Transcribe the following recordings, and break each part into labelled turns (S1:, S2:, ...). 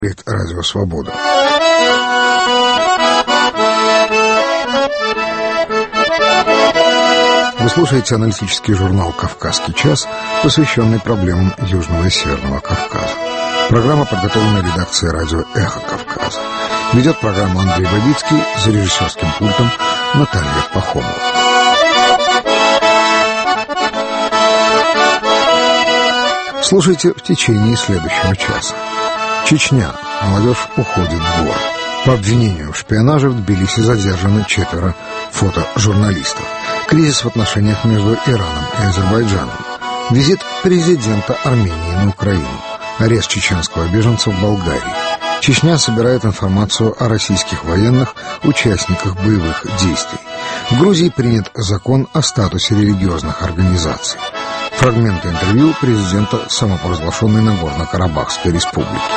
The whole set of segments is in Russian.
S1: Радио Свобода. Вы слушаете аналитический журнал «Кавказский час», посвященный проблемам Южного и Северного Кавказа. Программа подготовлена редакцией радио «Эхо Кавказа». Ведет программу Андрей Бабицкий, за режиссерским пультом Наталья Пахомова. Слушайте в течение следующего часа. Чечня. Молодежь уходит в горы. По обвинению в шпионаже в Тбилиси задержаны 4 фотожурналистов. Кризис в отношениях между Ираном и Азербайджаном. Визит президента Армении на Украину. Арест чеченского беженца в Болгарии. Чечня собирает информацию о российских военных, участниках боевых действий. В Грузии принят закон о статусе религиозных организаций. Фрагменты интервью президента самопровозглашенной Нагорно-Карабахской республики.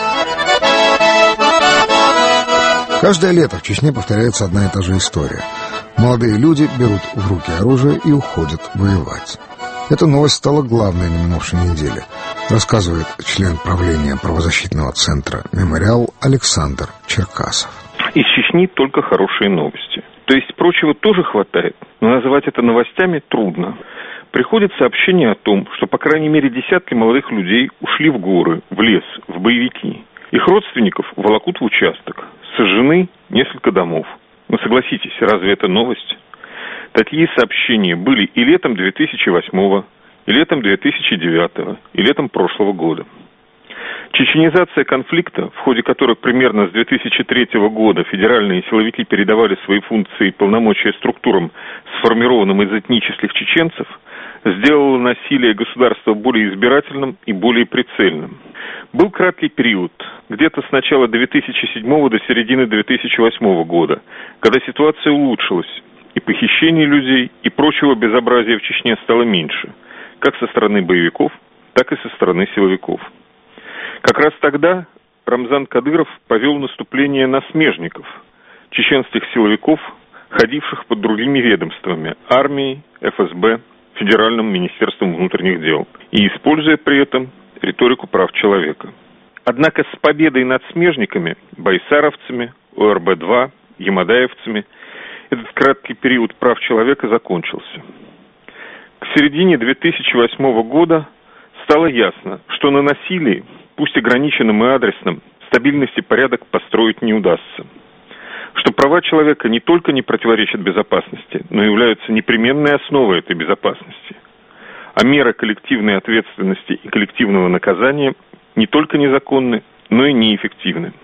S1: Каждое лето в Чечне повторяется одна и та же история. Молодые люди берут в руки оружие и уходят воевать. Эта новость стала главной на минувшей неделе, рассказывает член правления правозащитного центра «Мемориал» Александр Черкасов.
S2: Из Чечни только хорошие новости. То есть прочего тоже хватает, но назвать это новостями трудно. Приходит сообщение о том, что по крайней мере десятки молодых людей ушли в горы, в лес, в боевики. Их родственников волокут в участок. Сожжены несколько домов. Но согласитесь, разве это новость? Такие сообщения были и летом 2008, и летом 2009, и летом прошлого года. Чеченизация конфликта, в ходе которой примерно с 2003 года федеральные силовики передавали свои функции и полномочия структурам, сформированным из этнических чеченцев, сделала насилие государства более избирательным и более прицельным. Был краткий период, где-то с начала 2007 до середины 2008 года, когда ситуация улучшилась, и похищений людей, и прочего безобразия в Чечне стало меньше, как со стороны боевиков, так и со стороны силовиков. Как раз тогда Рамзан Кадыров повел наступление на смежников, чеченских силовиков, ходивших под другими ведомствами, армией, ФСБ, Федеральным министерством внутренних дел, и используя при этом риторику прав человека. Однако с победой над смежниками, байсаровцами, ОРБ-2, ямадаевцами, этот краткий период прав человека закончился. К середине 2008 года стало ясно, что на насилии, пусть ограниченном и адресном, стабильность и порядок построить не удастся. Что права человека не только не противоречат безопасности, но и являются непременной основой этой безопасности. А меры коллективной ответственности и коллективного наказания не только незаконны, но и неэффективны.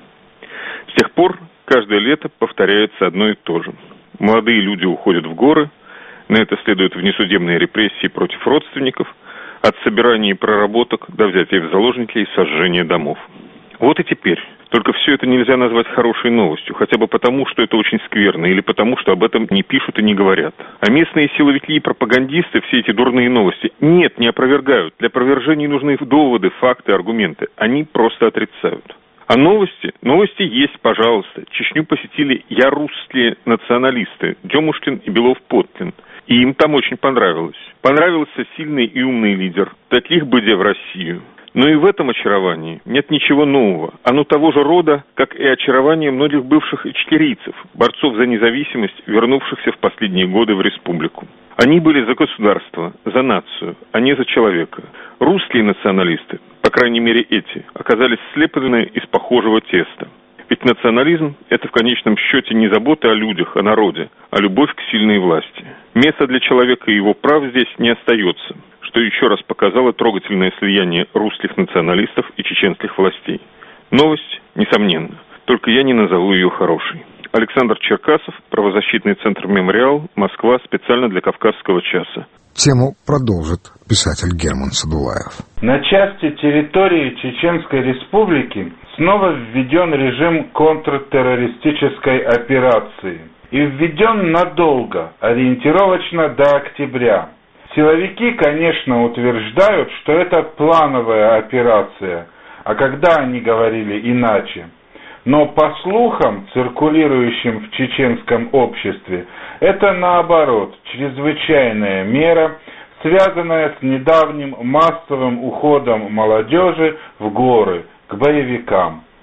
S2: С тех пор каждое лето повторяется одно и то же. Молодые люди уходят в горы, на это следуют внесудебные репрессии против родственников, от собирания проработок до взятия в заложники и сожжения домов. Вот и теперь. Только все это нельзя назвать хорошей новостью, хотя бы потому, что это очень скверно, или потому, что об этом не пишут и не говорят. А местные силовики и пропагандисты все эти дурные новости не опровергают. Для опровержения нужны доводы, факты, аргументы. Они просто отрицают. А новости есть, пожалуйста. Чечню посетили ярусские националисты Демушкин и Белов-Потлин. И им там очень понравилось. Понравился сильный и умный лидер. Таких бы где в Россию. Но и в этом очаровании нет ничего нового. Оно того же рода, как и очарование многих бывших ичкерийцев, борцов за независимость, вернувшихся в последние годы в республику. Они были за государство, за нацию, а не за человека. Русские националисты, по крайней мере эти, оказались слеплены из похожего теста. Ведь национализм – это в конечном счете не забота о людях, о народе, а любовь к сильной власти. Места для человека и его прав здесь не остается, что еще раз показало трогательное слияние русских националистов и чеченских властей. Новость, несомненно, только я не назову ее хорошей. Александр Черкасов, правозащитный центр «Мемориал», Москва, специально для «Кавказского часа».
S1: Тему продолжит писатель Герман Садулаев.
S3: На части территории Чеченской Республики снова введен режим контртеррористической операции. И введен надолго, ориентировочно до октября. Силовики, конечно, утверждают, что это плановая операция, а когда они говорили иначе? Но по слухам, циркулирующим в чеченском обществе, это наоборот, чрезвычайная мера, связанная с недавним массовым уходом молодежи в горы, к боевикам.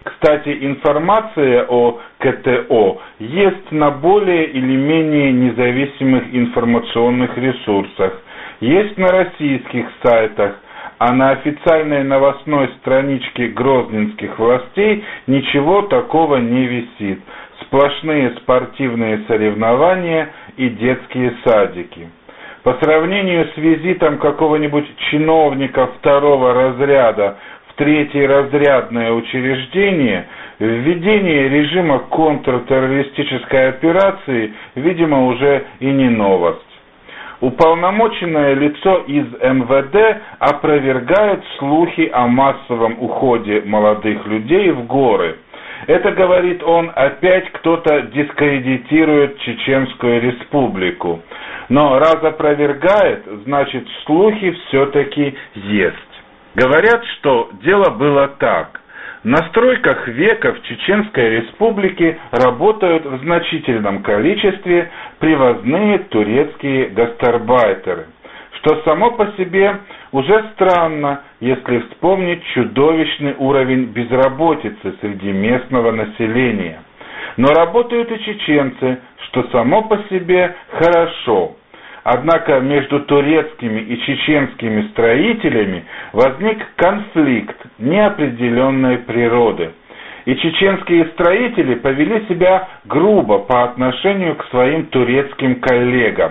S3: Кстати, информация о КТО есть на более или менее независимых информационных ресурсах, есть на российских сайтах, а на официальной новостной страничке грозненских властей ничего такого не висит. Сплошные спортивные соревнования и детские садики. По сравнению с визитом какого-нибудь чиновника второго разряда в третьеразрядное учреждение, введение режима контртеррористической операции, видимо, уже и не новость. Уполномоченное лицо из МВД опровергает слухи о массовом уходе молодых людей в горы. Это, говорит он, опять кто-то дискредитирует Чеченскую Республику. Но раз опровергает, значит, слухи все-таки есть. Говорят, что дело было так. На стройках века в Чеченской Республике работают в значительном количестве привозные турецкие гастарбайтеры, что само по себе уже странно, если вспомнить чудовищный уровень безработицы среди местного населения. Но работают и чеченцы, что само по себе хорошо. Однако между турецкими и чеченскими строителями возник конфликт неопределенной природы. И чеченские строители повели себя грубо по отношению к своим турецким коллегам.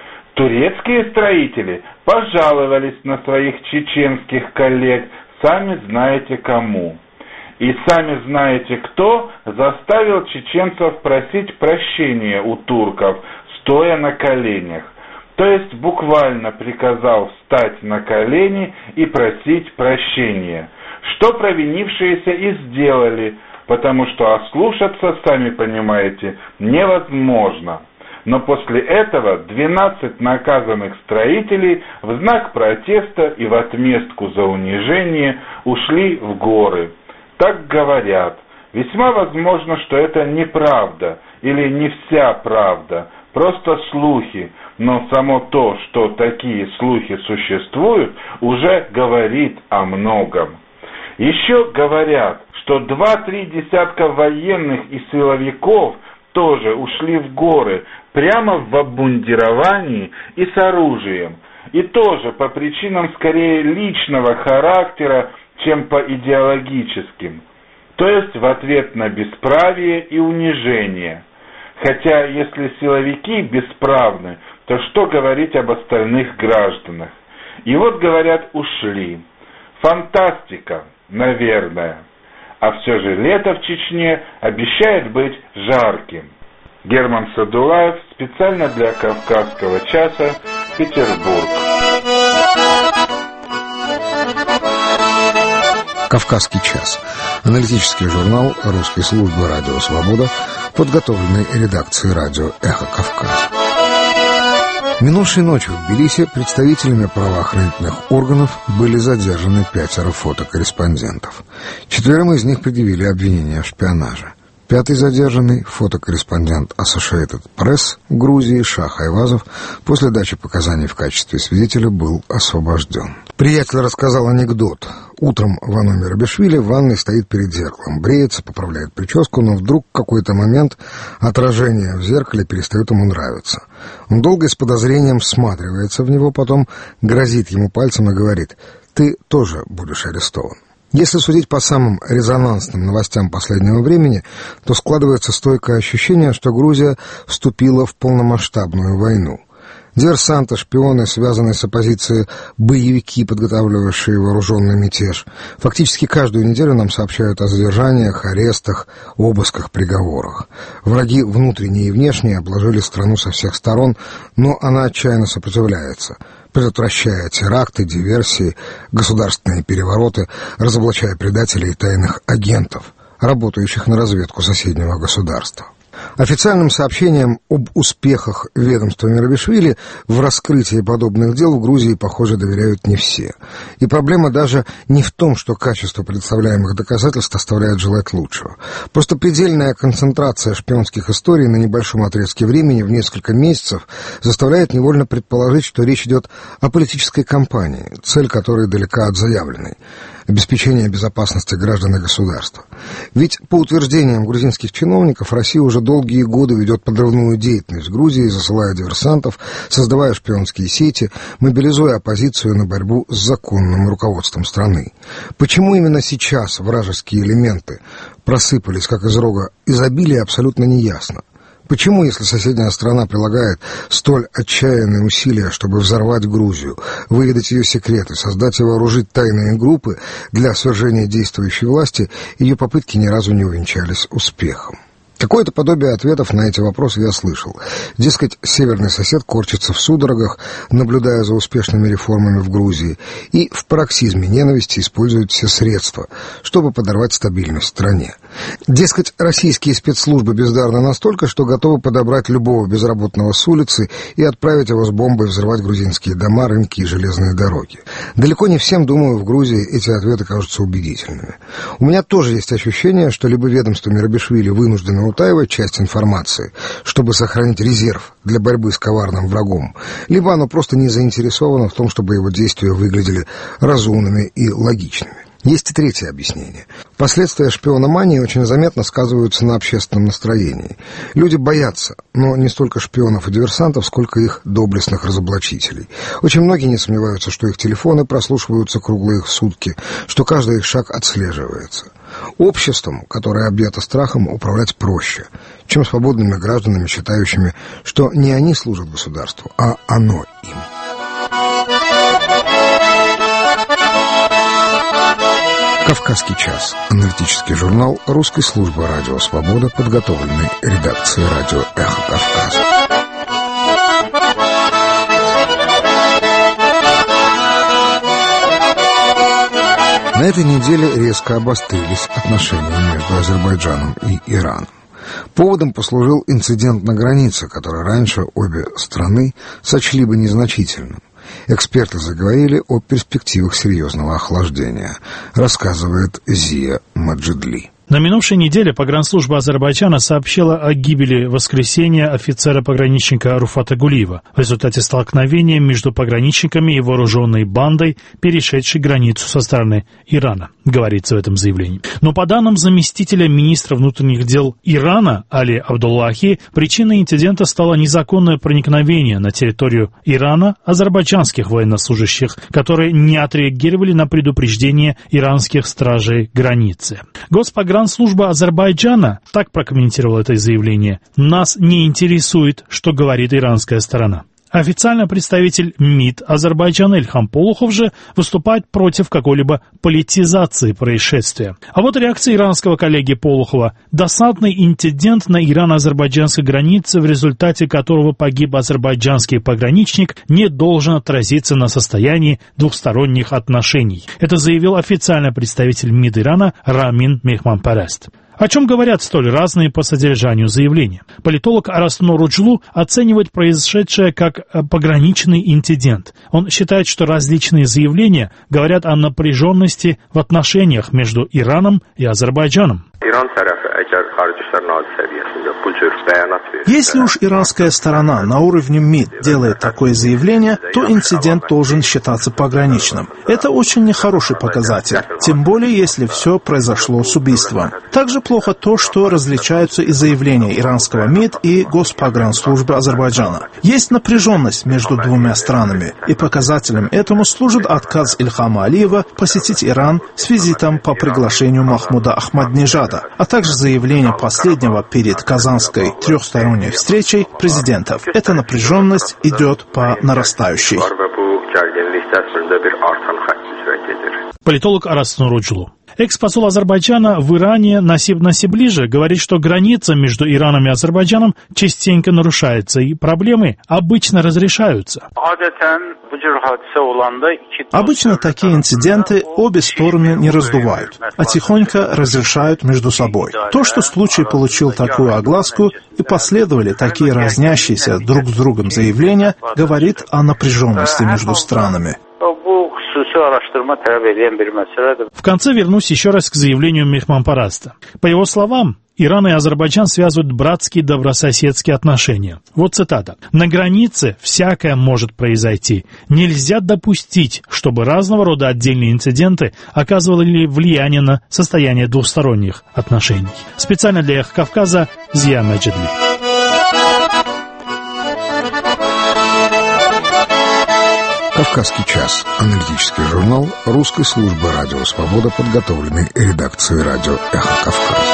S3: Турецкие строители пожаловались на своих чеченских коллег, сами знаете кому. И сами знаете кто заставил чеченцев просить прощения у турков, стоя на коленях. То есть буквально приказал встать на колени и просить прощения, что провинившиеся и сделали, потому что ослушаться, сами понимаете, невозможно. Но после этого 12 наказанных строителей в знак протеста и в отместку за унижение ушли в горы. Так говорят. Весьма возможно, что это неправда или не вся правда, просто слухи. Но само то, что такие слухи существуют, уже говорит о многом. Еще говорят, что 2-3 десятка военных и силовиков тоже ушли в горы, прямо в обмундировании и с оружием. И тоже по причинам скорее личного характера, чем по идеологическим. То есть в ответ на бесправие и унижение. Хотя если силовики бесправны, то что говорить об остальных гражданах? И вот, говорят, ушли. Фантастика, наверное. А все же лето в Чечне обещает быть жарким. Герман Садулаев, специально для Кавказского часа, Петербург.
S1: «Кавказский час» — аналитический журнал русской службы «Радио Свобода», подготовленный редакцией радио «Эхо Кавказа». Минувшей ночью в Тбилиси представителями правоохранительных органов были задержаны 5 фотокорреспондентов. 4 из них предъявили обвинения в шпионаже. 5-й задержанный, фотокорреспондент Associated Press Грузии Шах Айвазов, после дачи показаний в качестве свидетеля был освобожден. Приятель рассказал анекдот. Утром Вано Мерабишвили в ванной стоит перед зеркалом, бреется, поправляет прическу, но вдруг в какой-то момент отражение в зеркале перестает ему нравиться. Он долго и с подозрением всматривается в него, потом грозит ему пальцем и говорит: «Ты тоже будешь арестован». Если судить по самым резонансным новостям последнего времени, то складывается стойкое ощущение, что Грузия вступила в полномасштабную войну. Диверсанты, шпионы, связанные с оппозицией, боевики, подготавливающие вооруженный мятеж. Фактически каждую неделю нам сообщают о задержаниях, арестах, обысках, приговорах. Враги внутренние и внешние обложили страну со всех сторон, но она отчаянно сопротивляется, предотвращая теракты, диверсии, государственные перевороты, разоблачая предателей и тайных агентов, работающих на разведку соседнего государства. Официальным сообщениям об успехах ведомства Мерабишвили в раскрытии подобных дел в Грузии, похоже, доверяют не все. И проблема даже не в том, что качество представляемых доказательств оставляет желать лучшего. Просто предельная концентрация шпионских историй на небольшом отрезке времени в несколько месяцев заставляет невольно предположить, что речь идет о политической кампании, цель которой далека от заявленной. обеспечения безопасности граждан и государства. Ведь, по утверждениям грузинских чиновников, Россия уже долгие годы ведет подрывную деятельность в Грузии, засылая диверсантов, создавая шпионские сети, мобилизуя оппозицию на борьбу с законным руководством страны. Почему именно сейчас вражеские элементы просыпались, как из рога изобилия, абсолютно неясно. Почему, если соседняя страна прилагает столь отчаянные усилия, чтобы взорвать Грузию, выведать ее секреты, создать и вооружить тайные группы для свержения действующей власти, ее попытки ни разу не увенчались успехом? Какое-то подобие ответов на эти вопросы я слышал. Дескать, северный сосед корчится в судорогах, наблюдая за успешными реформами в Грузии, и в пароксизме ненависти использует все средства, чтобы подорвать стабильность в стране. Дескать, российские спецслужбы бездарны настолько, что готовы подобрать любого безработного с улицы и отправить его с бомбой взрывать грузинские дома, рынки и железные дороги. Далеко не всем, думаю, в Грузии эти ответы кажутся убедительными. У меня тоже есть ощущение, что либо ведомство Мерабишвили вынуждено утаивать часть информации, чтобы сохранить резерв для борьбы с коварным врагом, либо оно просто не заинтересовано в том, чтобы его действия выглядели разумными и логичными. Есть и третье объяснение. Последствия шпиономании очень заметно сказываются на общественном настроении. Люди боятся, но не столько шпионов и диверсантов, сколько их доблестных разоблачителей. Очень многие не сомневаются, что их телефоны прослушиваются круглые сутки, что каждый их шаг отслеживается. Обществом, которое объято страхом, управлять проще, чем свободными гражданами, считающими, что не они служат государству, а оно им. «Кавказский час» — аналитический журнал русской службы радио «Свобода», подготовленный редакцией радио «Эхо Кавказа». На этой неделе резко обострились отношения между Азербайджаном и Ираном. Поводом послужил инцидент на границе, который раньше обе страны сочли бы незначительным. Эксперты заговорили о перспективах серьезного охлаждения, рассказывает Зия Маджидли.
S4: На минувшей неделе погранслужба Азербайджана сообщила о гибели в воскресенье офицера-пограничника Руфата Гулиева в результате столкновения между пограничниками и вооруженной бандой, перешедшей границу со стороны Ирана, говорится в этом заявлении. Но по данным заместителя министра внутренних дел Ирана Али Абдуллахи, причиной инцидента стало незаконное проникновение на территорию Ирана азербайджанских военнослужащих, которые не отреагировали на предупреждение иранских стражей границы. Погранслужба Азербайджана так прокомментировала это заявление: «Нас не интересует, что говорит иранская сторона». Официально представитель МИД Азербайджана Ильхам Полухов же выступает против какой-либо политизации происшествия. А вот реакция иранского коллеги Полухова: досадный инцидент на ирано-азербайджанской границе, в результате которого погиб азербайджанский пограничник, не должен отразиться на состоянии двухсторонних отношений. Это заявил официальный представитель МИД Ирана Рамин Мехманпарест. О чем говорят столь разные по содержанию заявления? Политолог Араснур Руджлу оценивает произошедшее как пограничный инцидент. Он считает, что различные заявления говорят о напряженности в отношениях между Ираном и Азербайджаном.
S5: Если уж иранская сторона на уровне МИД делает такое заявление, то инцидент должен считаться пограничным. Это очень нехороший показатель, тем более если все произошло с убийством. Также плохо то, что различаются и заявления иранского МИД и Госпогранслужбы Азербайджана. Есть напряженность между двумя странами, и показателем этому служит отказ Ильхама Алиева посетить Иран с визитом по приглашению Махмуда Ахмадинежада, а также заявление последнего перед Казанской трехсторонней встречей президентов. Эта напряженность идет по нарастающей.
S4: Политолог Араснур Руджлу. Экс-посол Азербайджана в Иране Насиб Насибли же говорит, что граница между Ираном и Азербайджаном частенько нарушается, и проблемы обычно разрешаются.
S5: Обычно такие инциденты обе стороны не раздувают, а тихонько разрешают между собой. То, что случай получил такую огласку и последовали такие разнящиеся друг с другом заявления, говорит о напряженности между странами.
S4: В конце вернусь еще раз к заявлению Мехманпареста. По его словам, Иран и Азербайджан связывают братские добрососедские отношения. Вот цитата. «На границе всякое может произойти. Нельзя допустить, чтобы разного рода отдельные инциденты оказывали влияние на состояние двусторонних отношений». Специально для «Эхо Кавказа» Зия Маджидли.
S1: «Кавказский час» – аналитический журнал русской службы «Радио Свобода», подготовленный редакцией радио «Эхо Кавказа».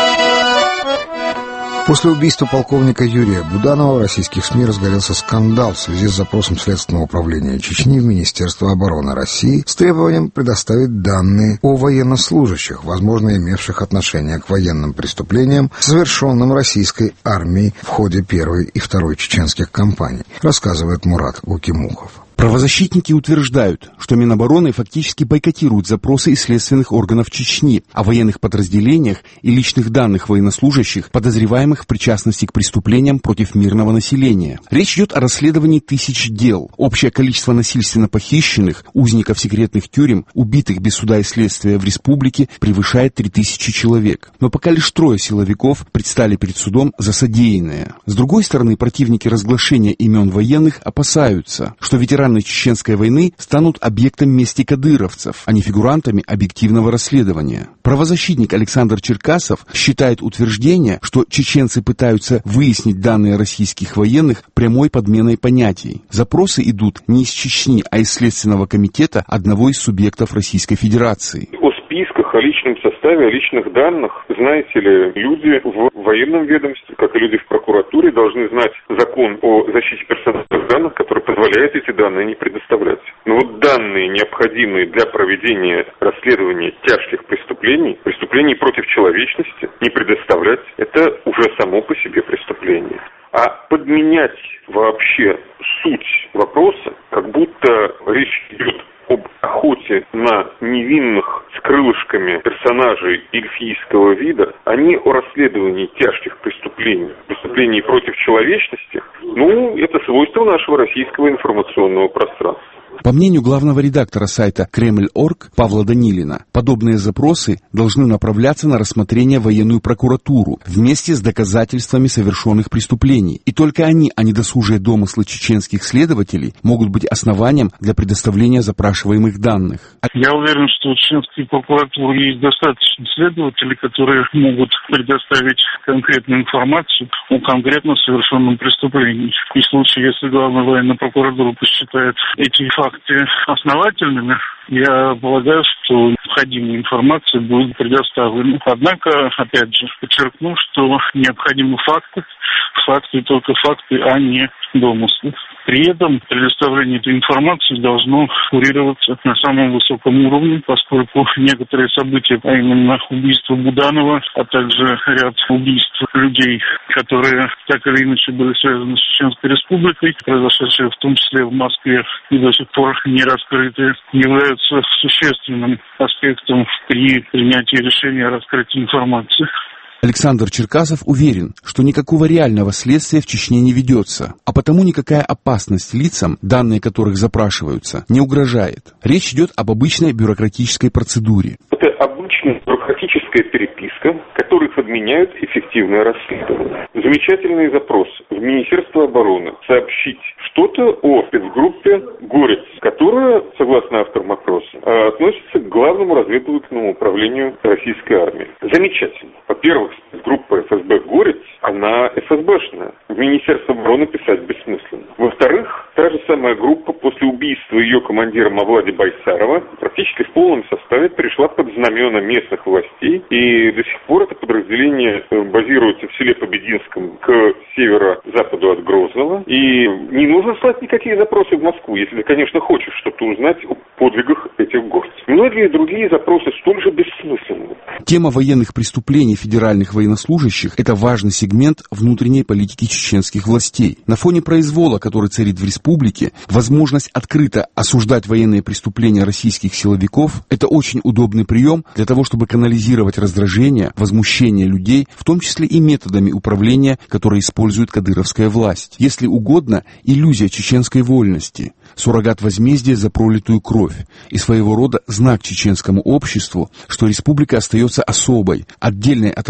S1: После убийства полковника Юрия Буданова в российских СМИ разгорелся скандал в связи с запросом Следственного управления Чечни в Министерство обороны России с требованием предоставить данные о военнослужащих, возможно, имевших отношение к военным преступлениям, совершенным российской армией в ходе Первой и Второй чеченских кампаний, рассказывает Мурат Гукимухов.
S6: Правозащитники утверждают, что Минобороны фактически бойкотируют запросы из следственных органов Чечни о военных подразделениях и личных данных военнослужащих, подозреваемых в причастности к преступлениям против мирного населения. Речь идет о расследовании тысяч дел. Общее количество насильственно похищенных, узников секретных тюрем, убитых без суда и следствия в республике превышает 3000 человек. Но пока лишь 3 силовиков предстали перед судом за содеянное. С другой стороны, противники разглашения имен военных опасаются, что ветераны Чеченской войны станут объектом мести кадыровцев, а не фигурантами объективного расследования. Правозащитник Александр Черкасов считает утверждение, что чеченцы пытаются выяснить данные российских военных, прямой подменой понятий. Запросы идут не из Чечни, а из Следственного комитета одного из субъектов Российской Федерации.
S2: О личном составе, о личных данных, знаете ли, люди в военном ведомстве, как и люди в прокуратуре, должны знать закон о защите персональных данных, который позволяет эти данные не предоставлять. Но вот данные, необходимые для проведения расследования тяжких преступлений, преступлений против человечности, не предоставлять, это уже само по себе преступление. А подменять вообще суть вопроса, как будто речь идет об охоте на невинных с крылышками персонажей эльфийского вида, а не о расследовании тяжких преступлений против человечности, это свойство нашего российского информационного пространства.
S6: По мнению главного редактора сайта Кремль.орг Павла Данилина, подобные запросы должны направляться на рассмотрение в военную прокуратуру вместе с доказательствами совершенных преступлений. И только они, а не досужие домыслы чеченских следователей, могут быть основанием для предоставления запрашиваемых данных.
S7: Я уверен, что у чеченской прокуратуры есть достаточно следователей, которые могут предоставить конкретную информацию о конкретно совершенном преступлении. И в случае, если главная военная прокуратура посчитает эти факты основательными, я полагаю, что необходимая информация будет предоставлена. Однако, опять же, подчеркну, что необходимы факты и только факты, а не домыслы. При этом предоставление этой информации должно курироваться на самом высоком уровне, поскольку некоторые события, а именно убийство Буданова, а также ряд убийств людей, которые так или иначе были связаны с Чеченской Республикой, произошедшие в том числе в Москве и до сих пор не раскрыты, являются существенным аспектом при принятии решения о раскрытии информации.
S6: Александр Черкасов уверен, что никакого реального следствия в Чечне не ведется, а потому никакая опасность лицам, данные которых запрашиваются, не угрожает. Речь идет об обычной бюрократической процедуре.
S2: Это обычная бюрократическая переписка, которая подменяет эффективное расследование. Замечательный запрос в Министерство обороны сообщить что-то о спецгруппе «Горец», которая, согласно авторам опроса, относится к главному разведывательному управлению российской армии. Замечательно. Во-первых, спецгруппа ФСБ «Горец», она ФСБшная. В Министерство обороны писать бессмысленно. Во-вторых, та же самая группа после убийства ее командира Мавлади Байсарова практически в полном составе перешла под знамена местных властей, и до сих пор это подразделение базируется в селе Побединском к северо-западу от Грозного, и не нужно слать никакие запросы в Москву, если ты, конечно, хочешь что-то узнать о подвигах этих горцев. Многие другие запросы столь же бессмысленны.
S6: Тема военных преступлений федеральных военнослужащих – это важный сегмент внутренней политики чеченских властей. На фоне произвола, который царит в республике, возможность открыто осуждать военные преступления российских силовиков – это очень удобный прием для того, чтобы канализировать раздражение, возмущение людей, в том числе и методами управления, которые использует кадыровская власть. Если угодно, иллюзия чеченской вольности, суррогат возмездия за пролитую кровь и своего рода знак чеченскому обществу, что республика остается особой, отдельной от России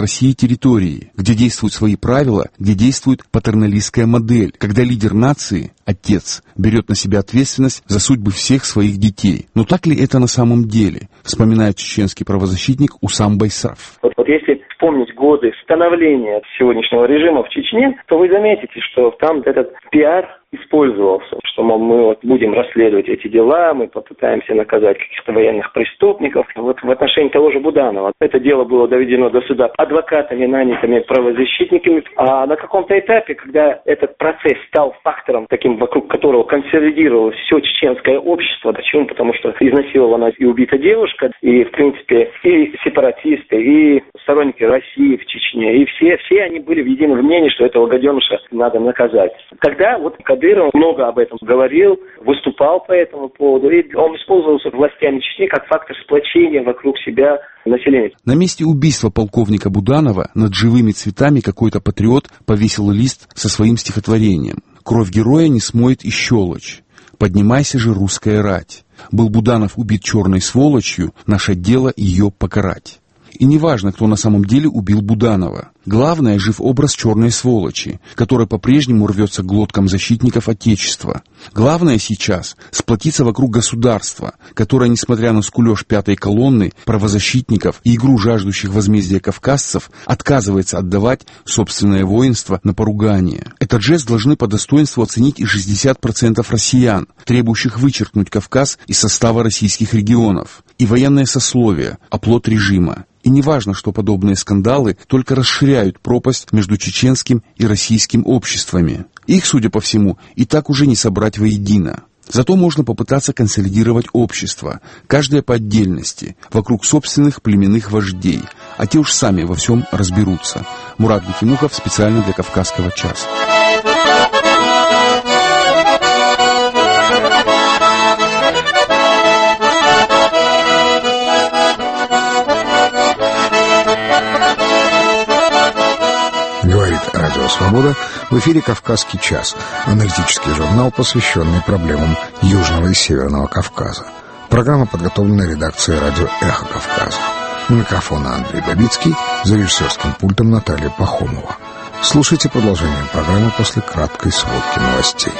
S6: территории, где действуют свои правила, где действует патерналистская модель, когда лидер нации, отец, берет на себя ответственность за судьбы всех своих детей. Но так ли это на самом деле, вспоминает чеченский правозащитник Усам Байсаров.
S8: Вот если вспомнить годы становления сегодняшнего режима в Чечне, то вы заметите, что там этот пиар использовался, что, мол, мы вот будем расследовать эти дела, мы попытаемся наказать каких-то военных преступников. Вот в отношении того же Буданова это дело было доведено до суда адвокатами, нанятыми правозащитниками, а на каком-то этапе, когда этот процесс стал фактором, таким, вокруг которого консолидировалось все чеченское общество, почему? Потому что изнасилована и убита девушка, и, в принципе, и сепаратисты, и сторонники России в Чечне, и все они были в едином мнении, что этого гаденыша надо наказать. Тогда вот Кадыров много об этом говорил, выступал по этому поводу, и он использовался властями Чечни как фактор сплочения вокруг себя населения.
S6: На месте убийства полковника Буданова над живыми цветами какой-то патриот повесил лист со своим стихотворением. «Кровь героя не смоет и щелочь. Поднимайся же, русская рать. Был Буданов убит черной сволочью, наше дело ее покарать». И неважно, кто на самом деле убил Буданова. Главное, жив образ черной сволочи, который по-прежнему рвется к глоткам защитников Отечества. Главное сейчас сплотиться вокруг государства, которое, несмотря на скулеж пятой колонны, правозащитников и игру жаждущих возмездия кавказцев, отказывается отдавать собственное воинство на поругание. Этот жест должны по достоинству оценить и 60% россиян, требующих вычеркнуть Кавказ из состава российских регионов, и военное сословие, оплот режима. И не важно, что подобные скандалы только расширяют пропасть между чеченским и российским обществами. Их, судя по всему, и так уже не собрать воедино. Зато можно попытаться консолидировать общество, каждое по отдельности, вокруг собственных племенных вождей, а те уж сами во всем разберутся. Мурат Гекимухов специально для «Кавказского часа».
S1: Говорит Радио Свобода. В эфире «Кавказский час», аналитический журнал, посвященный проблемам Южного и Северного Кавказа. Программа подготовлена редакцией радио «Эхо Кавказа». У микрофона Андрей Бабицкий, за режиссерским пультом Наталья Пахомова. Слушайте продолжение программы после краткой сводки новостей.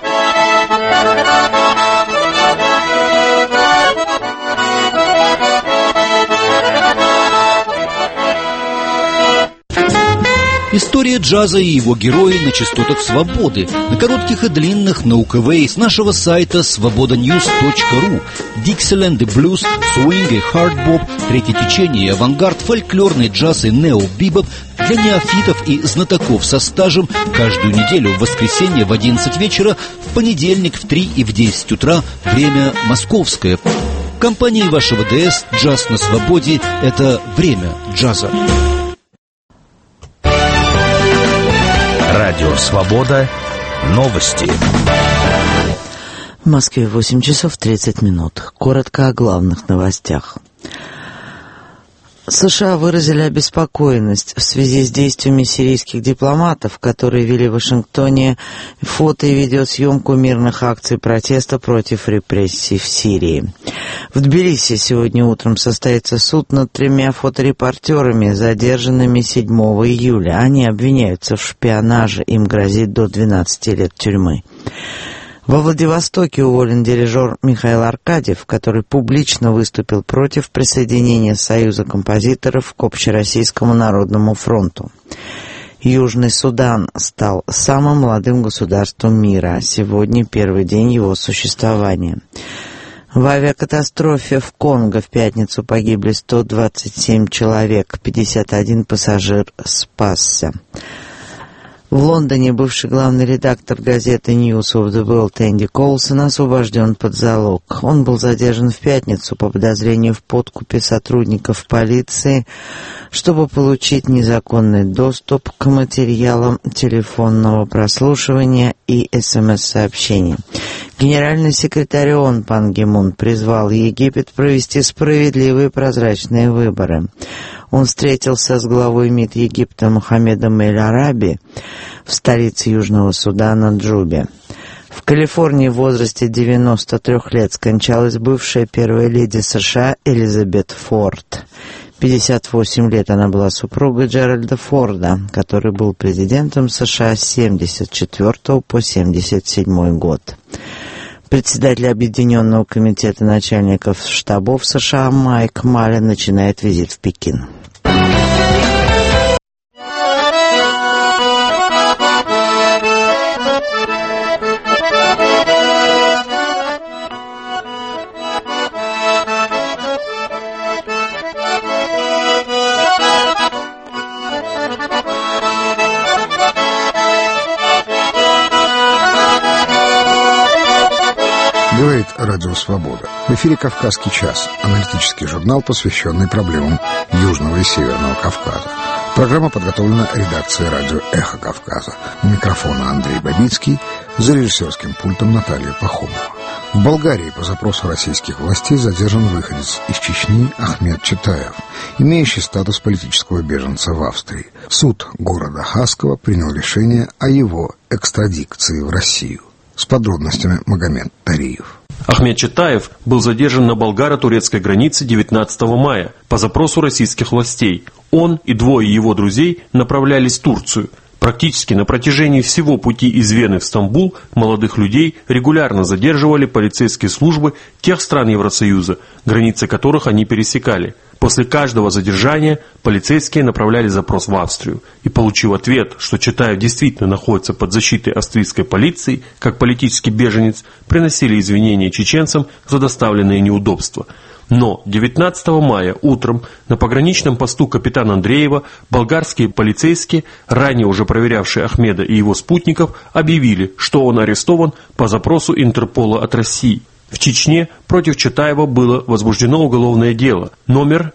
S9: История джаза и его герои на частотах свободы, на коротких и длинных, на УКВ, с нашего сайта svobodanews.ru. Диксиленд и блюз, свинг и хардбоп, третье течение и авангард, фольклорный джаз и нео-бибоп для неофитов и знатоков со стажем каждую неделю в воскресенье в 11 вечера, в понедельник в 3 и в 10 утра, время московское. В компании вашего ДС «Джаз на свободе» — это время джаза.
S10: Радио «Свобода». Новости.
S11: В Москве 8 часов 30 минут. Коротко о главных новостях. США выразили обеспокоенность в связи с действиями сирийских дипломатов, которые вели в Вашингтоне фото- и видеосъемку мирных акций протеста против репрессий в Сирии. В Тбилиси сегодня утром состоится суд над 3 фоторепортерами, задержанными 7 июля. Они обвиняются в шпионаже, им грозит до 12 лет тюрьмы. Во Владивостоке уволен дирижер Михаил Аркадьев, который публично выступил против присоединения Союза композиторов к Общероссийскому народному фронту. Южный Судан стал самым молодым государством мира. Сегодня первый день его существования. В авиакатастрофе в Конго в пятницу погибли 127 человек, 51 пассажир спасся. В Лондоне бывший главный редактор газеты News of the World Энди Коулсон освобожден под залог. Он был задержан в пятницу по подозрению в подкупе сотрудников полиции, чтобы получить незаконный доступ к материалам телефонного прослушивания и СМС-сообщений. Генеральный секретарь ООН Пан Ги Мун призвал Египет провести справедливые и прозрачные выборы. Он встретился с главой МИД Египта Мухаммедом Эль-Араби в столице Южного Судана Джубе. В Калифорнии в возрасте 93 лет скончалась бывшая первая леди США Элизабет Форд. 58 лет она была супругой Джеральда Форда, который был президентом США с 1974 по 1977 год. Председатель Объединенного комитета начальников штабов США Майк Малин начинает визит в Пекин.
S1: Говорит Радио Свобода. В эфире «Кавказский час», аналитический журнал, посвященный проблемам Южного и Северного Кавказа. Программа подготовлена редакцией радио «Эхо Кавказа». У микрофона Андрей Бабицкий, за режиссерским пультом Наталья Пахомова. В Болгарии по запросу российских властей задержан выходец из Чечни Ахмед Чатаев, имеющий статус политического беженца в Австрии. Суд города Хаскова принял решение о его экстрадикции в Россию. С подробностями Магомед Тариев.
S12: Ахмед Чатаев был задержан на болгаро-турецкой границе 19 мая по запросу российских властей. Он и двое его друзей направлялись в Турцию. Практически на протяжении всего пути из Вены в Стамбул молодых людей регулярно задерживали полицейские службы тех стран Евросоюза, границы которых они пересекали. После каждого задержания полицейские направляли запрос в Австрию. И получив ответ, что Чатаев действительно находится под защитой австрийской полиции, как политический беженец, приносили извинения чеченцам за доставленные неудобства. Но 19 мая утром на пограничном посту капитана Андреева болгарские полицейские, ранее уже проверявшие Ахмеда и его спутников, объявили, что он арестован по запросу Интерпола от России. В Чечне против Чатаева было возбуждено уголовное дело номер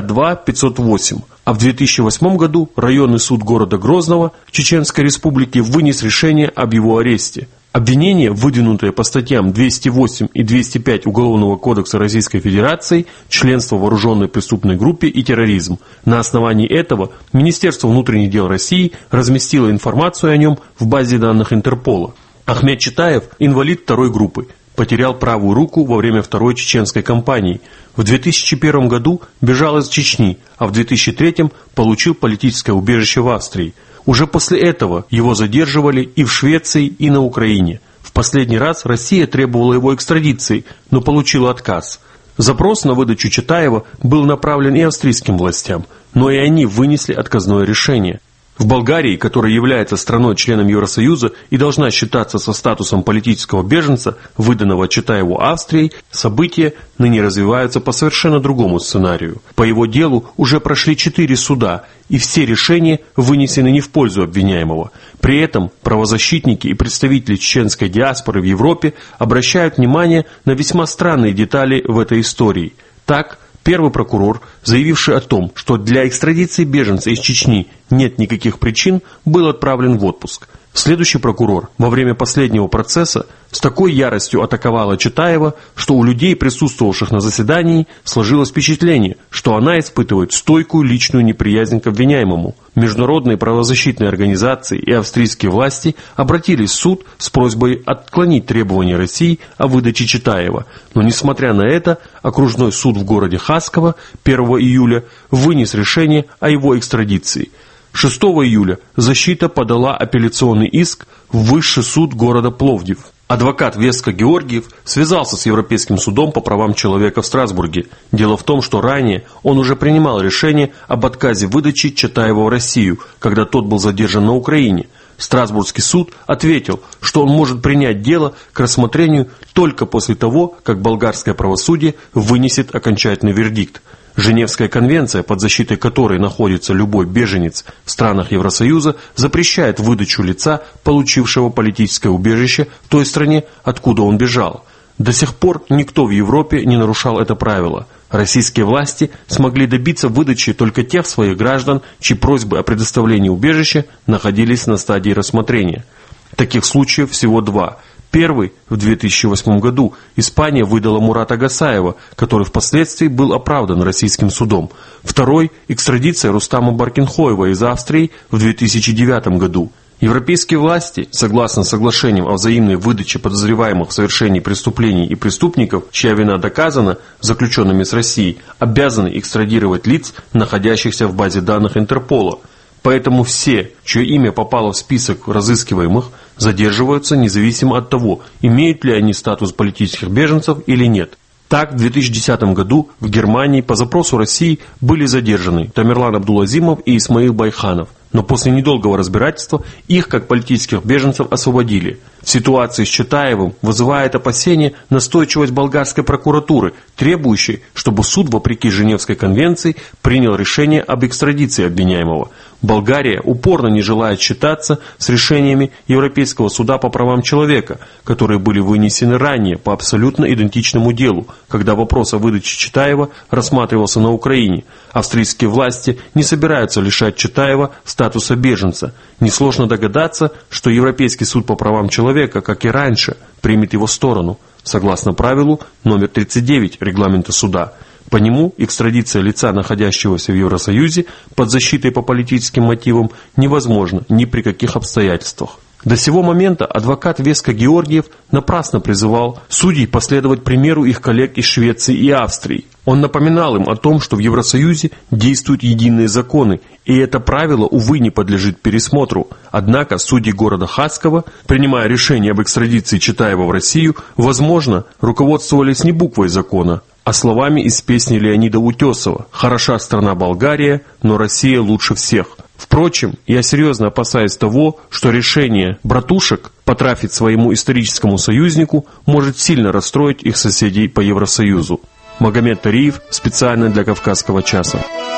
S12: 52508, а в 2008 году районный суд города Грозного Чеченской Республики вынес решение об его аресте. Обвинения, выдвинутые по статьям 208 и 205 Уголовного кодекса Российской Федерации, членство в вооруженной преступной группе и терроризм. На основании этого Министерство внутренних дел России разместило информацию о нем в базе данных Интерпола. Ахмед Чатаев – инвалид второй группы. Потерял правую руку во время второй чеченской кампании. В 2001 году бежал из Чечни, а в 2003 получил политическое убежище в Австрии. Уже после этого его задерживали и в Швеции, и на Украине. В последний раз Россия требовала его экстрадиции, но получила отказ. Запрос на выдачу Чатаева был направлен и австрийским властям, но и они вынесли отказное решение. В Болгарии, которая является страной-членом Евросоюза и должна считаться со статусом политического беженца, выданного Чатаеву Австрией, события ныне развиваются по совершенно другому сценарию. По его делу уже прошли 4 суда, и все решения вынесены не в пользу обвиняемого. При этом правозащитники и представители чеченской диаспоры в Европе обращают внимание на весьма странные детали в этой истории. Так, первый прокурор, заявивший о том, что для экстрадиции беженца из Чечни нет никаких причин, был отправлен в отпуск. Следующий прокурор во время последнего процесса с такой яростью атаковала Чатаева, что у людей, присутствовавших на заседании, сложилось впечатление, что она испытывает стойкую личную неприязнь к обвиняемому. Международные правозащитные организации и австрийские власти обратились в суд с просьбой отклонить требования России о выдаче Чатаева. Но несмотря на это, окружной суд в городе Хасково 1 июля вынес решение о его экстрадиции. 6 июля защита подала апелляционный иск в Высший суд города Пловдив. Адвокат Веска Георгиев связался с Европейским судом по правам человека в Страсбурге. Дело в том, что ранее он уже принимал решение об отказе выдачи Чатаева в Россию, когда тот был задержан на Украине. Страсбургский суд ответил, что он может принять дело к рассмотрению только после того, как болгарское правосудие вынесет окончательный вердикт. Женевская конвенция, под защитой которой находится любой беженец в странах Евросоюза, запрещает выдачу лица, получившего политическое убежище в той стране, откуда он бежал. До сих пор никто в Европе не нарушал это правило. Российские власти смогли добиться выдачи только тех своих граждан, чьи просьбы о предоставлении убежища находились на стадии рассмотрения. Таких случаев всего 2. Первый, в 2008 году, Испания выдала Мурата Гасаева, который впоследствии был оправдан российским судом. Второй – экстрадиция Рустама Баркинхоева из Австрии в 2009 году. Европейские власти, согласно соглашениям о взаимной выдаче подозреваемых в совершении преступлений и преступников, чья вина доказана заключенными с Россией, обязаны экстрадировать лиц, находящихся в базе данных Интерпола. Поэтому все, чье имя попало в список разыскиваемых, задерживаются независимо от того, имеют ли они статус политических беженцев или нет. Так, в 2010 году в Германии по запросу России были задержаны Тамерлан Абдулазимов и Исмаил Байханов, но после недолгого разбирательства их, как политических беженцев, освободили. В ситуации с Чотаевым вызывает опасение настойчивость болгарской прокуратуры, требующей, чтобы суд, вопреки Женевской конвенции, принял решение об экстрадиции обвиняемого. Болгария упорно не желает считаться с решениями Европейского суда по правам человека, которые были вынесены ранее по абсолютно идентичному делу, когда вопрос о выдаче Чотаева рассматривался на Украине. Австрийские власти не собираются лишать Чотаева статуса беженца. Несложно догадаться, что Европейский суд по правам человека, как и раньше, примет его сторону, согласно правилу номер 39 регламента суда. По нему экстрадиция лица, находящегося в Евросоюзе под защитой по политическим мотивам, невозможна ни при каких обстоятельствах. До сего момента адвокат Веска Георгиев напрасно призывал судей последовать примеру их коллег из Швеции и Австрии. Он напоминал им о том, что в Евросоюзе действуют единые законы, и это правило, увы, не подлежит пересмотру. Однако судьи города Хаскова, принимая решение об экстрадиции Чотаева в Россию, возможно, руководствовались не буквой закона, а словами из песни Леонида Утесова «Хороша страна Болгария, но Россия лучше всех». Впрочем, я серьезно опасаюсь того, что решение братушек потрафить своему историческому союзнику может сильно расстроить их соседей по Евросоюзу. Магомед Тариев специально для «Кавказского часа».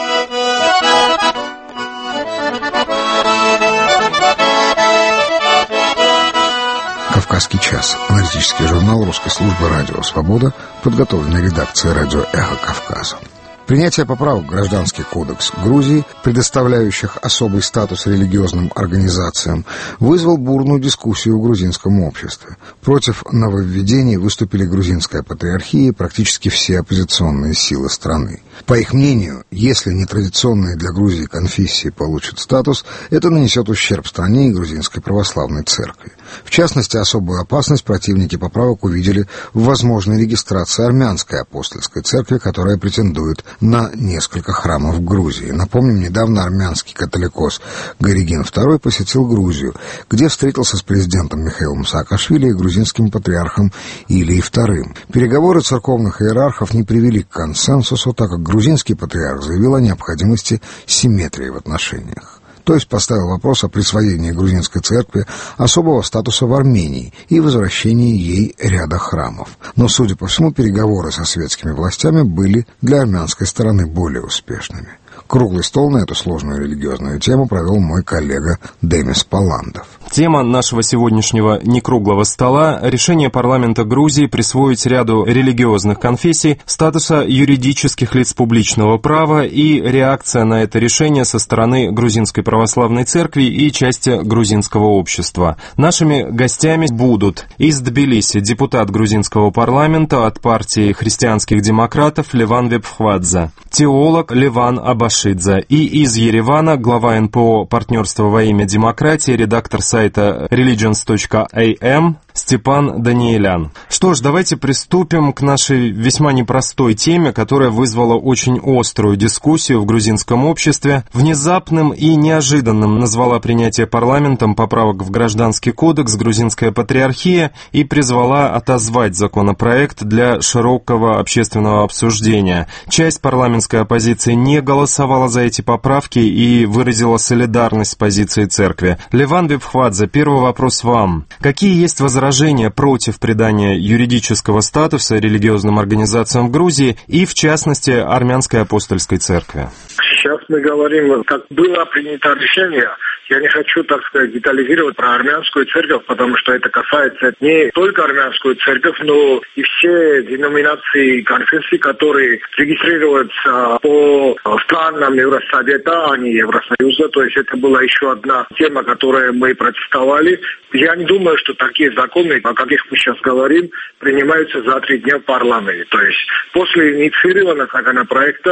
S1: «Кавказский час» – аналитический журнал русской службы «Радио Свобода», подготовленный редакцией «Радио Эхо Кавказа». Принятие поправок в Гражданский кодекс Грузии, предоставляющих особый статус религиозным организациям, вызвал бурную дискуссию в грузинском обществе. Против нововведений выступили грузинская патриархия и практически все оппозиционные силы страны. По их мнению, если нетрадиционные для Грузии конфессии получат статус, это нанесет ущерб стране и грузинской православной церкви. В частности, особую опасность противники поправок увидели в возможной регистрации армянской апостольской церкви, которая претендует на несколько храмов в Грузии. Напомним, недавно армянский католикос Горигин II посетил Грузию, где встретился с президентом Михаилом Саакашвили и грузинским патриархом Илией II. Переговоры церковных иерархов не привели к консенсусу, так как грузинский патриарх заявил о необходимости симметрии в отношениях. То есть поставил вопрос о присвоении грузинской церкви особого статуса в Армении и возвращении ей ряда храмов. Но, судя по всему, переговоры со светскими властями были для армянской стороны более успешными. Круглый стол на эту сложную религиозную тему провел мой коллега Демис Паландов.
S13: Тема нашего сегодняшнего некруглого стола – решение парламента Грузии присвоить ряду религиозных конфессий статуса юридических лиц публичного права и реакция на это решение со стороны Грузинской православной церкви и части грузинского общества. Нашими гостями будут из Тбилиси депутат грузинского парламента от партии христианских демократов Леван Вебхвадзе, теолог Леван Абашидзе и из Еревана глава НПО «Партнерство во имя демократии», редактор сайта religions.am Степан Даниэлян. Что ж, давайте приступим к нашей весьма непростой теме, которая вызвала очень острую дискуссию в грузинском обществе. Внезапным и неожиданным назвала принятие парламентом поправок в Гражданский кодекс грузинская патриархия и призвала отозвать законопроект для широкого общественного обсуждения. Часть парламентской оппозиции не голосовала за эти поправки и выразила солидарность с позицией церкви. Леван Вебхвадзе, первый вопрос вам. Какие есть возражения против придания юридического статуса религиозным организациям в Грузии и, в частности, Армянской апостольской церкви?
S14: Сейчас мы говорим, как было принято решение. Я не хочу, так сказать, детализировать про армянскую церковь, потому что это касается не только армянскую церковь, но и все деноминации и конфессии, которые регистрируются по странам Евросовета, а не Евросоюза. То есть это была еще одна тема, которую мы протестовали. Я не думаю, что такие законы, о каких мы сейчас говорим, принимаются за 3 дня в парламенте. То есть после инициированного законопроекта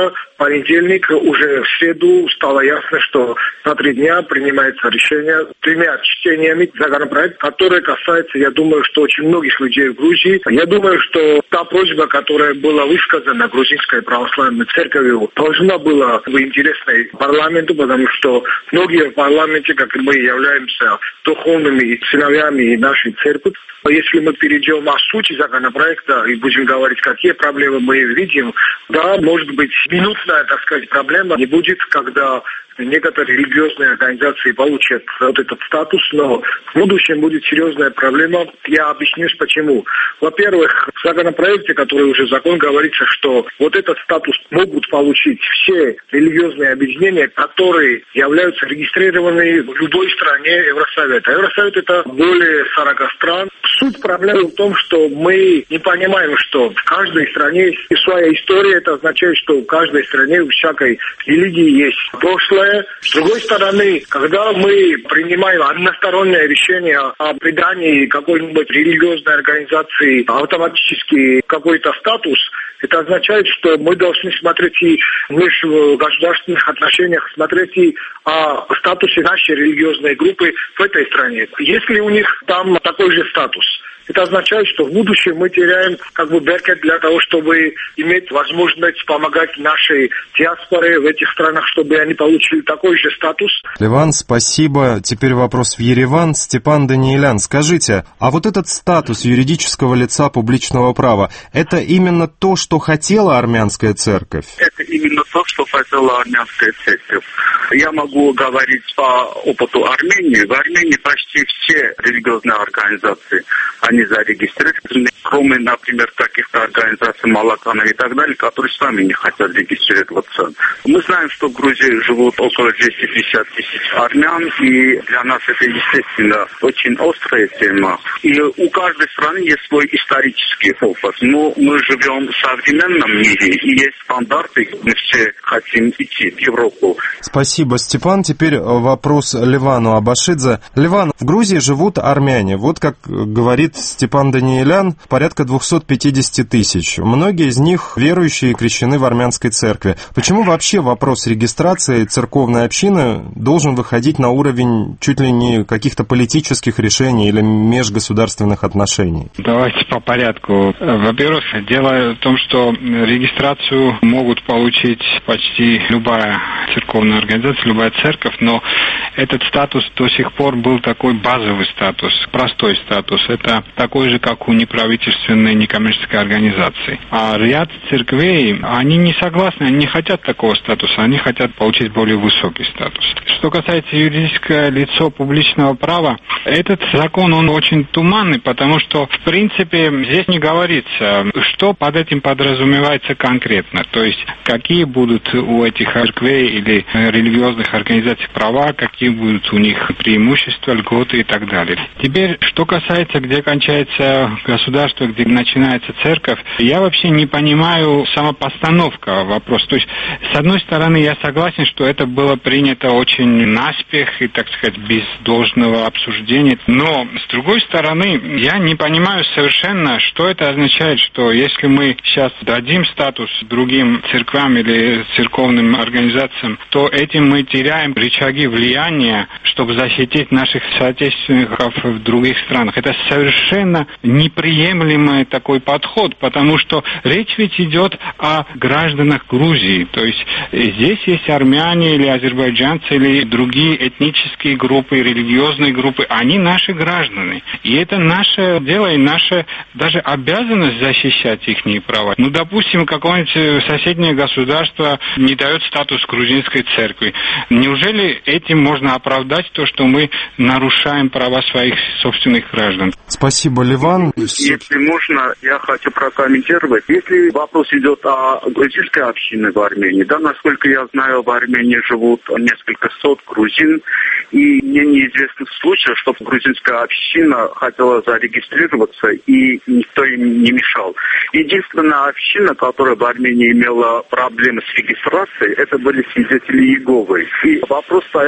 S14: понедельник, уже в среду стало ясно, что на 3 дня принимается решение 3 чтениями законопроект, который касается, я думаю, что очень многих людей в Грузии. Я думаю, что та просьба, которая была высказана Грузинской православной церковью, должна была быть интересной парламенту, потому что многие в парламенте, как и мы, являемся духовными сыновьями нашей церкви. Если мы перейдем о сути законопроекта и будем говорить, какие проблемы мы видим, да, может быть, минутная, так сказать, проблема не будет, когда некоторые религиозные организации получат вот этот статус, но в будущем будет серьезная проблема. Я объясню, почему. Во-первых, в законопроекте, который уже закон, говорится, что вот этот статус могут получить все религиозные объединения, которые являются регистрированными в любой стране Евросовета. Евросовет — это более 40 стран. Суть проблемы в том, что мы не понимаем, что в каждой стране есть своя история. Это означает, что в каждой стране у всякой религии есть прошлое. С другой стороны, когда мы принимаем одностороннее решение о придании какой-нибудь религиозной организации автоматически какой-то статус, это означает, что мы должны смотреть и в межгосударственных отношениях, смотреть и о статусе нашей религиозной группы в этой стране. Если у них там такой же статус, это означает, что в будущем мы теряем беркет для того, чтобы иметь возможность помогать нашей диаспоре в этих странах, чтобы они получили такой же статус.
S13: Ливан, спасибо. Теперь вопрос в Ереван. Степан Даниэлян, скажите, а вот этот статус юридического лица публичного права, это именно то, что хотела армянская церковь?
S15: Это именно то, что хотела армянская церковь. Я могу говорить по опыту Армении. В Армении почти все религиозные организации, они зарегистрированы, кроме, например, каких-то организаций Малакана и так далее, которые сами не хотят регистрироваться. Мы знаем, что в Грузии живут около 250 тысяч армян, и для нас это, естественно, очень острая тема. И у каждой страны есть свой исторический опыт. Но мы живем в современном мире, и есть стандарты, мы все хотим идти в Европу.
S13: Спасибо, Степан. Теперь вопрос Ливану Абашидзе. Ливан, в Грузии живут армяне. Вот как говорит Степан Даниэлян, порядка 250 тысяч. Многие из них верующие и крещены в армянской церкви. Почему вообще вопрос регистрации церковной общины должен выходить на уровень чуть ли не каких-то политических решений или межгосударственных отношений?
S16: Давайте по порядку. Во-первых, дело в том, что регистрацию могут получить почти любая церковная организация, любая церковь, но этот статус до сих пор был такой базовый статус, простой статус. Это такой же, как у неправительственной некоммерческой организации. А ряд церквей, они не согласны, они не хотят такого статуса, они хотят получить более высокий статус. Что касается юридического лица публичного права, этот закон, он очень туманный, потому что, в принципе, здесь не говорится, что под этим подразумевается конкретно. То есть, какие будут у этих церквей или религиозных организаций права, какие будут у них преимущества, льготы и так далее. Теперь, что касается, где кончается государство, где начинается церковь, я вообще не понимаю самопостановка вопроса. То есть, с одной стороны, я согласен, что это было принято очень наспех и, так сказать, без должного обсуждения. Но, с другой стороны, я не понимаю совершенно, что это означает, что если мы сейчас дадим статус другим церквям или церковным организациям, то этим мы теряем рычаги влияния, чтобы защитить наших соотечественников в других странах. Это совершенно неприемлемый такой подход, потому что речь ведь идет о гражданах Грузии. То есть здесь есть армяне или азербайджанцы или другие этнические группы, религиозные группы. Они наши граждане. И это наше дело и наша даже обязанность защищать их права. Ну, допустим, какое-нибудь соседнее государство не дает статус грузинской церкви. Неужели этим можно оправдать то, что мы нарушаем права своих собственных граждан?
S13: Спасибо, Ливан.
S15: Если можно, я хочу прокомментировать. Если вопрос идет о грузинской общине в Армении, да, насколько я знаю, в Армении живут несколько сот грузин, и мне неизвестно случай, чтобы грузинская община хотела зарегистрироваться, и никто им не мешал. Единственная община, которая в Армении имела проблемы с регистрацией, это были свидетели Иеговы. И вопрос стоял, что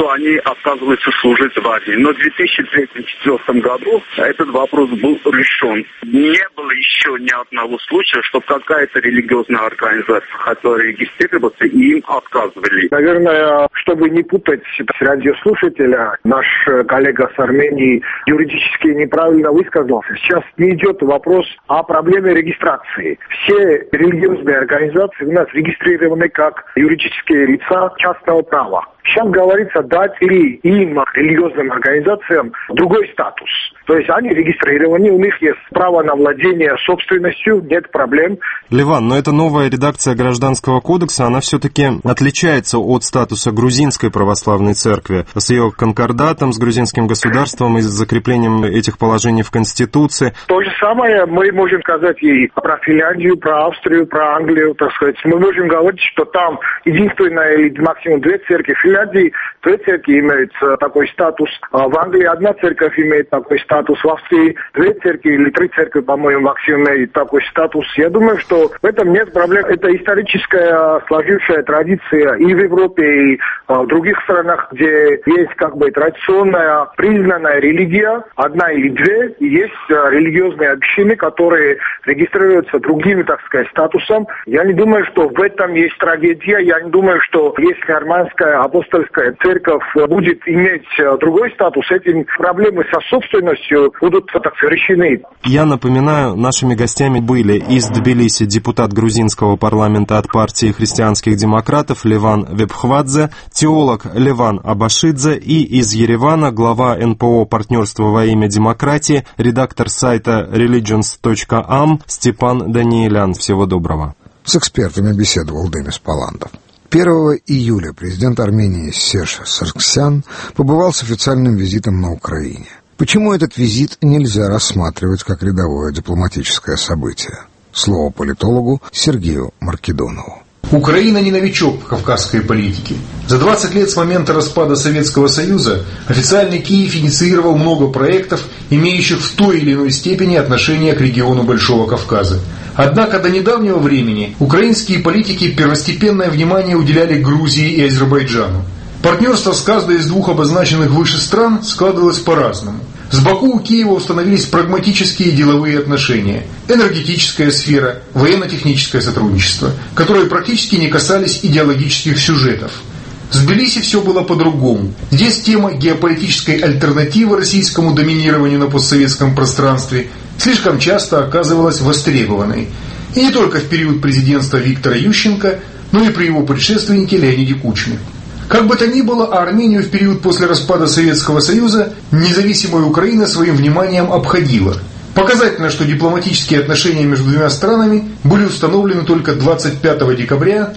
S15: что они отказываются служить в армии. Но в 2003-2004 году этот вопрос был решен. Не было еще ни одного случая, чтобы какая-то религиозная организация хотела регистрироваться, и им отказывали.
S14: Наверное, чтобы не путать радиослушателя, наш коллега с Армении юридически неправильно высказался. Сейчас не идет вопрос о проблеме регистрации. Все религиозные организации у нас регистрированы как юридические лица частного права. Сейчас говорится, дать ли им, религиозным организациям, другой статус. То есть они регистрированы, у них есть право на владение собственностью, нет проблем.
S13: Леван, но эта новая редакция Гражданского кодекса, она все-таки отличается от статуса грузинской православной церкви с ее конкордатом, с грузинским государством и с закреплением этих положений в Конституции.
S14: То же самое мы можем сказать и про Финляндию, про Австрию, про Англию, так сказать. Мы можем говорить, что там единственная или максимум две церкви. В Финляндии две церкви имеют такой статус. В Англии одна церковь имеет такой статус. В Австрии две церкви или три церкви, по-моему, максимум имеют такой статус. Я думаю, что в этом нет проблем. Это историческая сложившаяся традиция и в Европе, и в других странах, где есть как бы традиционная признанная религия, одна или две, и есть религиозные общины, которые регистрируются другим, так сказать, статусом. Я не думаю, что в этом есть трагедия. Я не думаю, что если армянская апостольская церковь будет иметь другой статус, эти проблемы со собственностью будут, так сказать, решены.
S13: Я напоминаю, нашими гостями были из Тбилиси депутат грузинского парламента от партии христианских демократов Леван Вебхвадзе, теолог Леван Абашидзе и из Еревана глава НПО «Партнерство во имя демократии», редактор сайта religions.am Степан Даниэлян. Всего доброго.
S1: С экспертами беседовал Демис Паландов. 1 июля президент Армении Серж Саргсян побывал с официальным визитом на Украине. Почему этот визит нельзя рассматривать как рядовое дипломатическое событие? Слово политологу Сергею Маркедонову.
S17: Украина не новичок в кавказской политике. За 20 лет с момента распада Советского Союза официальный Киев инициировал много проектов, имеющих в той или иной степени отношение к региону Большого Кавказа. Однако до недавнего времени украинские политики первостепенное внимание уделяли Грузии и Азербайджану. Партнерство с каждой из двух обозначенных выше стран складывалось по-разному. С Баку у Киева установились прагматические деловые отношения, энергетическая сфера, военно-техническое сотрудничество, которые практически не касались идеологических сюжетов. С Тбилиси все было по-другому. Здесь тема геополитической альтернативы российскому доминированию на постсоветском пространстве слишком часто оказывалась востребованной. И не только в период президентства Виктора Ющенко, но и при его предшественнике Леониде Кучме. Как бы то ни было, а Армению в период после распада Советского Союза независимая Украина своим вниманием обходила. Показательно, что дипломатические отношения между двумя странами были установлены только 25 декабря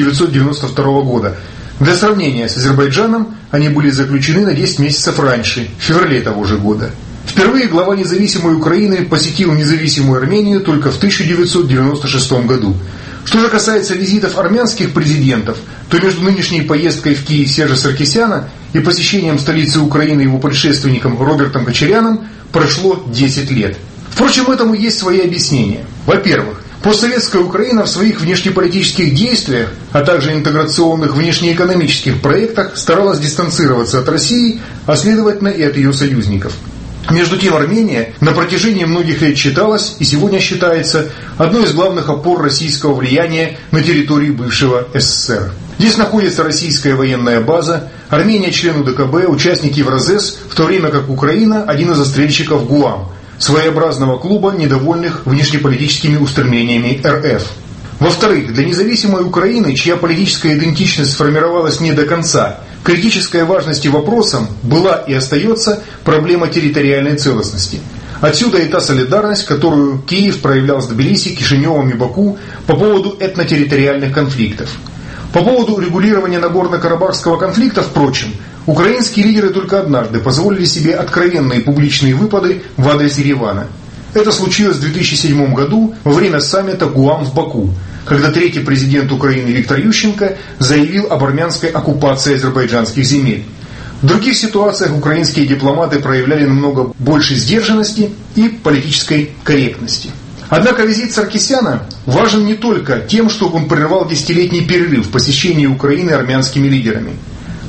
S17: 1992 года. Для сравнения, с Азербайджаном они были заключены на 10 месяцев раньше, в феврале того же года. Впервые глава независимой Украины посетил независимую Армению только в 1996 году. Что же касается визитов армянских президентов, то между нынешней поездкой в Киев Сержа Саркисяна и посещением столицы Украины его предшественником Робертом Кочаряном прошло 10 лет. Впрочем, этому есть свои объяснения. Во-первых, постсоветская Украина в своих внешнеполитических действиях, а также интеграционных внешнеэкономических проектах старалась дистанцироваться от России, а следовательно и от ее союзников. Между тем, Армения на протяжении многих лет считалась и сегодня считается одной из главных опор российского влияния на территории бывшего СССР. Здесь находится российская военная база, Армения член УДКБ, участник Евразес, в то время как Украина один из застрельщиков ГУАМ, своеобразного клуба недовольных внешнеполитическими устремлениями РФ. Во-вторых, для независимой Украины, чья политическая идентичность сформировалась не до конца, критической важности вопросом была и остается проблема территориальной целостности. Отсюда и та солидарность, которую Киев проявлял с Тбилиси, Кишиневым и Баку по поводу этнотерриториальных конфликтов. По поводу регулирования Нагорно-Карабахского конфликта, впрочем, украинские лидеры только однажды позволили себе откровенные публичные выпады в адрес Еревана. Это случилось в 2007 году во время саммита ГУАМ в Баку, когда третий президент Украины Виктор Ющенко заявил об армянской оккупации азербайджанских земель. В других ситуациях украинские дипломаты проявляли намного больше сдержанности и политической корректности. Однако визит Саркисяна важен не только тем, что он прервал десятилетний перерыв в посещении Украины армянскими лидерами.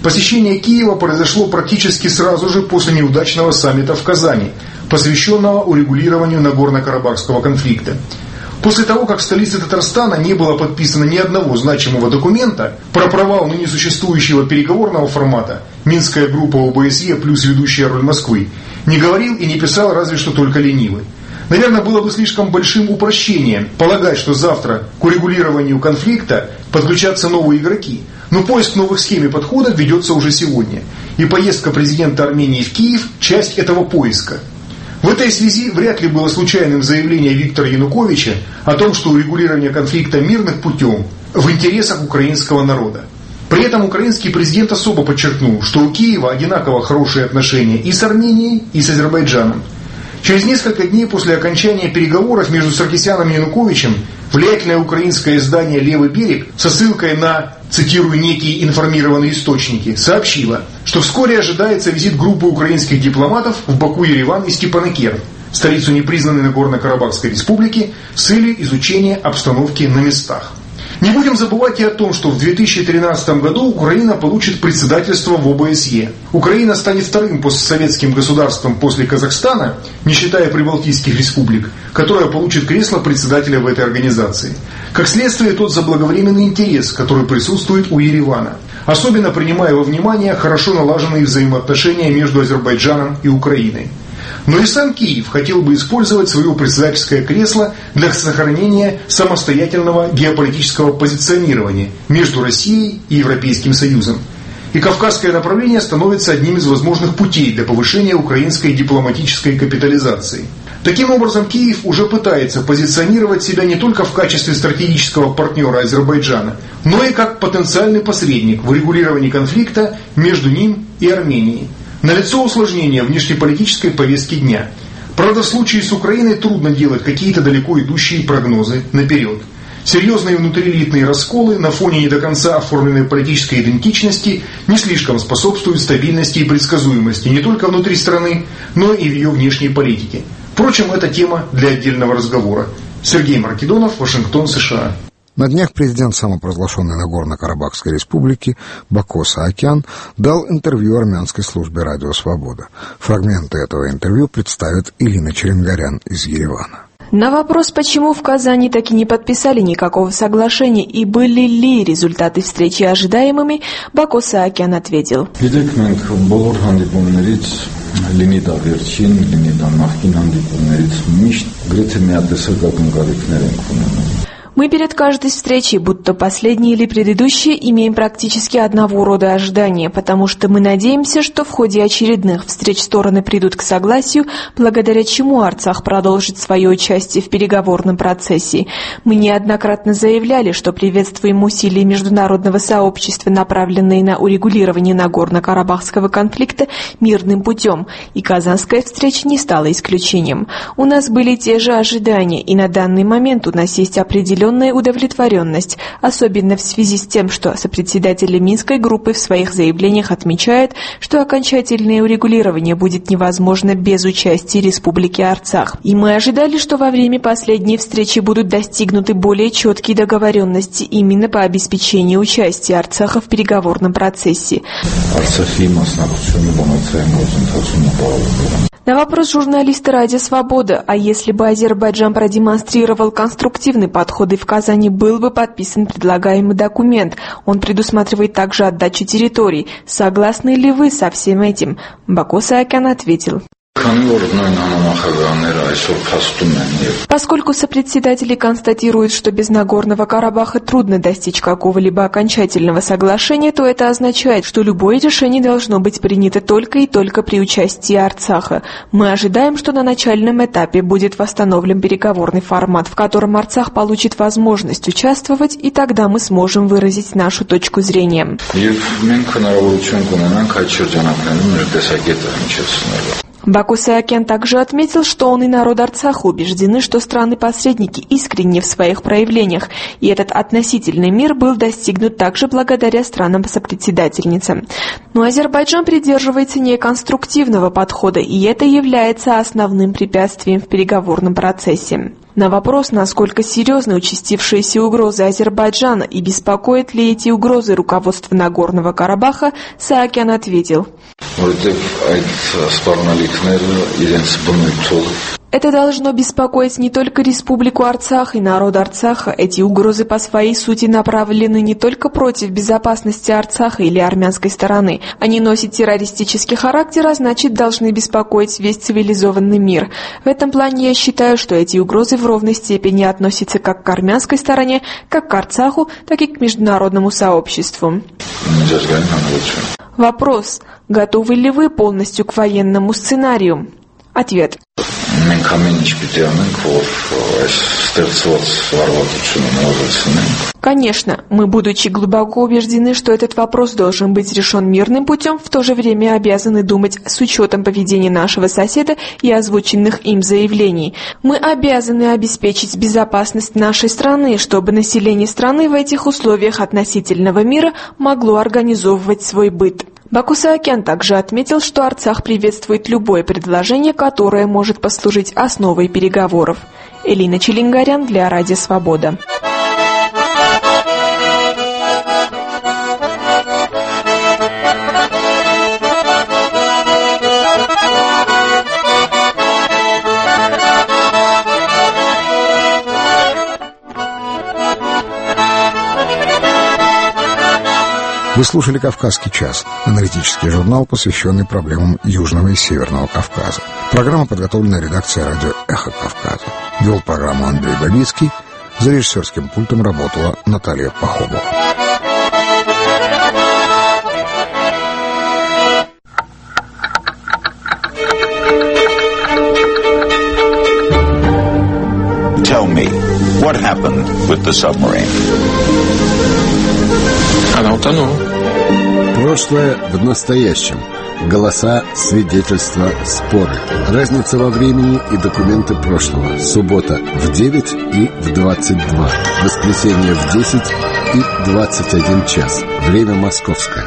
S17: Посещение Киева произошло практически сразу же после неудачного саммита в Казани, посвященного урегулированию Нагорно-Карабахского конфликта. После того, как в столице Татарстана не было подписано ни одного значимого документа, про провал ныне существующего переговорного формата Минская группа ОБСЕ плюс ведущая роль Москвы не говорил и не писал разве что только ленивый. Наверное, было бы слишком большим упрощением полагать, что завтра к урегулированию конфликта подключатся новые игроки. Но поиск новых схем и подходов ведется уже сегодня. И поездка президента Армении в Киев – часть этого поиска. В этой связи вряд ли было случайным заявление Виктора Януковича о том, что урегулирование конфликта мирным путем в интересах украинского народа. При этом украинский президент особо подчеркнул, что у Киева одинаково хорошие отношения и с Арменией, и с Азербайджаном. Через несколько дней после окончания переговоров между Саркисяном и Януковичем влиятельное украинское издание «Левый берег» со ссылкой на, цитирую, некие информированные источники, сообщило, что вскоре ожидается визит группы украинских дипломатов в Баку, Ереван и Степанакерт, столицу непризнанной Нагорно-Карабахской республики, с целью изучения обстановки на местах. Не будем забывать и о том, что в 2013 году Украина получит председательство в ОБСЕ. Украина станет вторым постсоветским государством после Казахстана, не считая прибалтийских республик, которая получит кресло председателя в этой организации. Как следствие, тот заблаговременный интерес, который присутствует у Еревана, особенно принимая во внимание хорошо налаженные взаимоотношения между Азербайджаном и Украиной. Но и сам Киев хотел бы использовать свое председательское кресло для сохранения самостоятельного геополитического позиционирования между Россией и Европейским Союзом. И кавказское направление становится одним из возможных путей для повышения украинской дипломатической капитализации. Таким образом, Киев уже пытается позиционировать себя не только в качестве стратегического партнера Азербайджана, но и как потенциальный посредник в урегулировании конфликта между ним и Арменией. Налицо усложнение внешнеполитической повестки дня. Правда, в случае с Украиной трудно делать какие-то далеко идущие прогнозы наперед. Серьезные внутриэлитные расколы на фоне не до конца оформленной политической идентичности не слишком способствуют стабильности и предсказуемости не только внутри страны, но и в ее внешней политике. Впрочем, это тема для отдельного разговора. Сергей Маркедонов, Вашингтон, США.
S1: На днях президент самопровозглашенной Нагорно-Карабахской республики Бако Саакян дал интервью армянской службе «Радио Свобода». Фрагменты этого интервью представит Ирина Черенгарян из Еревана.
S18: На вопрос, почему в Казани так и не подписали никакого соглашения и были ли результаты встречи ожидаемыми, Бако Саакян ответил. Мы перед каждой встречей, будто последние или предыдущие, имеем практически одного рода ожидания, потому что мы надеемся, что в ходе очередных встреч стороны придут к согласию, благодаря чему Арцах продолжит свое участие в переговорном процессе. Мы неоднократно заявляли, что приветствуем усилия международного сообщества, направленные на урегулирование Нагорно-Карабахского конфликта мирным путем, и казанская встреча не стала исключением. У нас были те же ожидания, и на данный момент у нас есть определенная удовлетворенность, особенно в связи с тем, что сопредседатели Минской группы в своих заявлениях отмечают, что окончательное урегулирование будет невозможно без участия Республики Арцах. И мы ожидали, что во время последней встречи будут достигнуты более четкие договоренности именно по обеспечению участия Арцаха в переговорном процессе. На вопрос журналиста «Радио Свобода», а если бы Азербайджан продемонстрировал конструктивный подход и в Казани был бы подписан предлагаемый документ, он предусматривает также отдачу территорий. Согласны ли вы со всем этим? Бако Саакян ответил. Поскольку сопредседатели констатируют, что без Нагорного Карабаха трудно достичь какого-либо окончательного соглашения, то это означает, что любое решение должно быть принято только и только при участии Арцаха. Мы ожидаем, что на начальном этапе будет восстановлен переговорный формат, в котором Арцах получит возможность участвовать, и тогда мы сможем выразить нашу точку зрения. Бако Саакян также отметил, что он и народ Арцаха убеждены, что страны-посредники искренни в своих проявлениях, и этот относительный мир был достигнут также благодаря странам-сопредседательницам. Но Азербайджан придерживается неконструктивного подхода, и это является основным препятствием в переговорном процессе. На вопрос, насколько серьезны участившиеся угрозы Азербайджана и беспокоят ли эти угрозы руководство Нагорного Карабаха, Саакян ответил: это должно беспокоить не только Республику Арцах и народ Арцаха. Эти угрозы по своей сути направлены не только против безопасности Арцаха или армянской стороны. Они носят террористический характер, а значит, должны беспокоить весь цивилизованный мир. В этом плане я считаю, что эти угрозы в ровной степени относятся как к армянской стороне, как к Арцаху, так и к международному сообществу. Вопрос: готовы ли вы полностью к военному сценарию? Ответ. Конечно, мы, будучи глубоко убеждены, что этот вопрос должен быть решен мирным путем, в то же время обязаны думать с учетом поведения нашего соседа и озвученных им заявлений. Мы обязаны обеспечить безопасность нашей страны, чтобы население страны в этих условиях относительного мира могло организовывать свой быт. Баку Саакян также отметил, что Арцах приветствует любое предложение, которое может послужить основой переговоров. Элина Челингарян для Радио Свобода.
S1: Вы слушали «Кавказский час», аналитический журнал, посвященный проблемам Южного и Северного Кавказа. Программа подготовлена редакцией радио «Эхо Кавказа». Вел программу Андрей Бабицкий. За режиссерским пультом работала Наталья Пахомова.
S19: Tell me, what happened with the submarine?
S20: Она утонула.
S21: Прошлое в настоящем. Голоса, свидетельства, споры. Разница во времени и документы прошлого. Суббота в 9 и в 22. Воскресенье в 10 и 21 час. Время московское.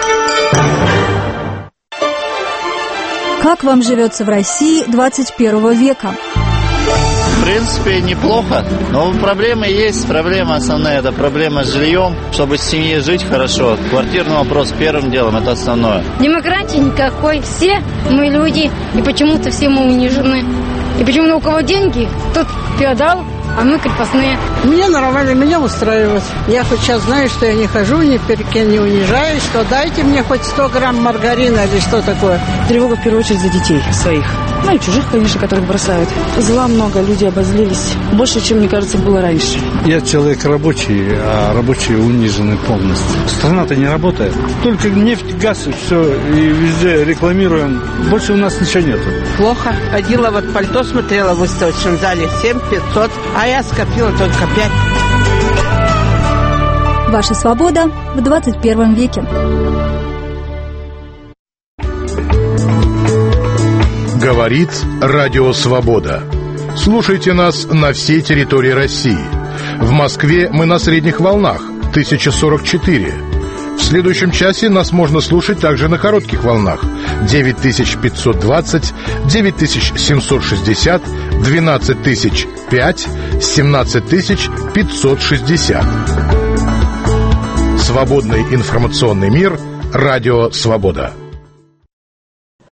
S22: Как вам живется в России 21 века?
S23: В принципе, неплохо, но проблемы есть. Проблема основная – это проблема с жильем. Чтобы с семьей жить хорошо, квартирный вопрос первым делом – это основное.
S24: Демократии никакой. Все мы люди, и почему-то все мы унижены. И почему-то у кого деньги, тот феодал, а мы крепостные.
S25: Мне нормально, меня устраивает. Я хоть сейчас знаю, что я не хожу, ни перед кем не унижаюсь, что дайте мне хоть 100 грамм маргарина или что такое.
S26: Тревога в первую очередь за детей своих. Ну и чужих, конечно, которых бросают. Зла много, люди обозлились. Больше, чем, мне кажется, было раньше.
S27: Я человек рабочий, а рабочие унижены полностью. Страна-то не работает. Только нефть, газ и все, и везде рекламируем. Больше у нас ничего нету.
S25: Плохо. Ходила, вот пальто смотрела в выставочном зале 7500, а я скопила только 5.
S22: Ваша свобода в 21 веке.
S28: Говорит Радио Свобода. Слушайте нас на всей территории России. В Москве мы на средних волнах 1044. В следующем часе нас можно слушать также на коротких волнах 9520, 9760, 12005, 17560. Свободный информационный мир. Радио Свобода.